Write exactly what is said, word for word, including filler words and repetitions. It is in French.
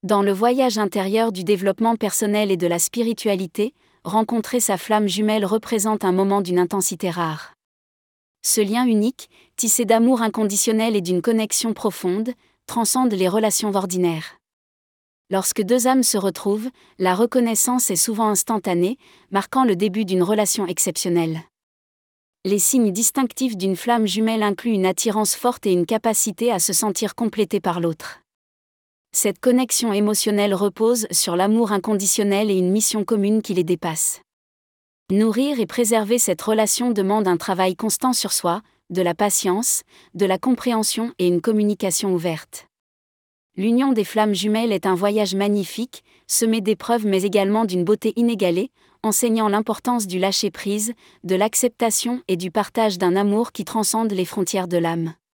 Dans le voyage intérieur du développement personnel et de la spiritualité, rencontrer sa flamme jumelle représente un moment d'une intensité rare. Ce lien unique, tissé d'amour inconditionnel et d'une connexion profonde, transcende les relations ordinaires. Lorsque deux âmes se retrouvent, la reconnaissance est souvent instantanée, marquant le début d'une relation exceptionnelle. Les signes distinctifs d'une flamme jumelle incluent une attirance forte et une capacité à se sentir complété par l'autre. Cette connexion émotionnelle repose sur l'amour inconditionnel et une mission commune qui les dépasse. Nourrir et préserver cette relation demande un travail constant sur soi, de la patience, de la compréhension et une communication ouverte. L'union des flammes jumelles est un voyage magnifique, semé d'épreuves mais également d'une beauté inégalée, enseignant l'importance du lâcher-prise, de l'acceptation et du partage d'un amour qui transcende les frontières de l'âme.